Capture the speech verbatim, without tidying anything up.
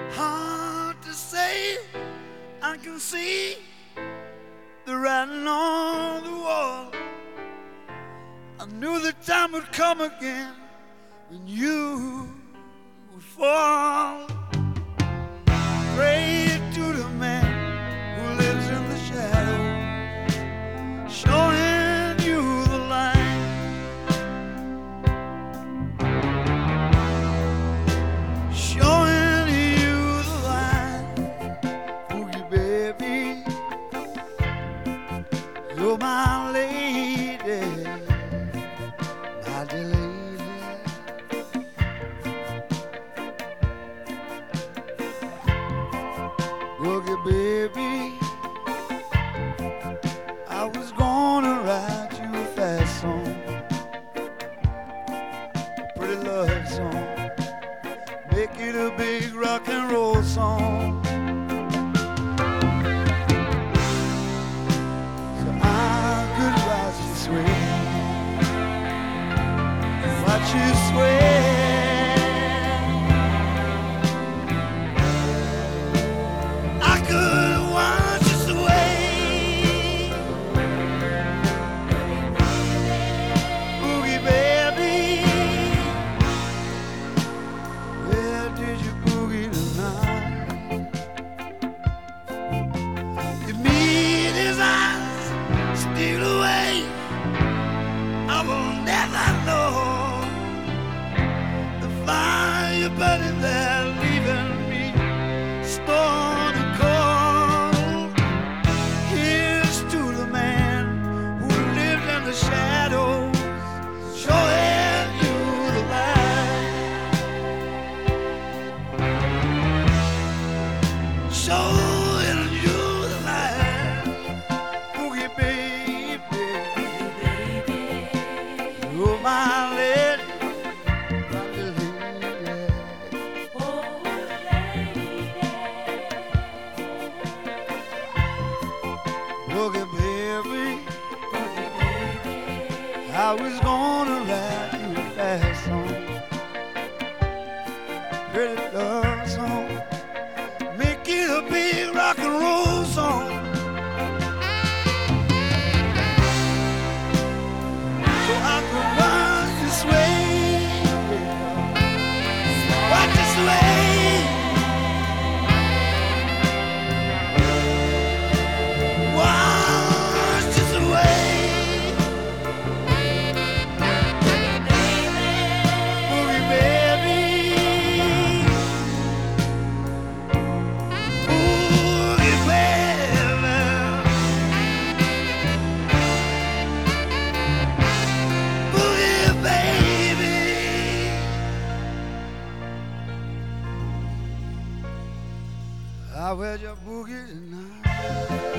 Hard to say, I can see the writing on the wall. I knew the time would come again when you would fall. Pray to the man who lives in the shadow, showing you the light. Showing you the light. Boogie baby, you're my lady, my dear lady. Boogie baby, I was gonna write you a fast song, a pretty love song, make it a big rock and roll song. So I could watch you sway, watch you sway. I could watch you sway. Boogie baby, where did you boogie tonight? You meet his eyes steal away. I will never know the fire burning there, leaving me stone and cold. Here's to the man who lived in the shadows, showing you the light. Showing you the light. Boogie baby, you're my lady, my lady. Boogie baby, I was gonna write you a fast song, pretty love song, make it a big rock and roll song. So I could watch you sway, watch you sway. Watch you sway. Boogie baby, boogie baby, boogie baby. I wear your boogie tonight.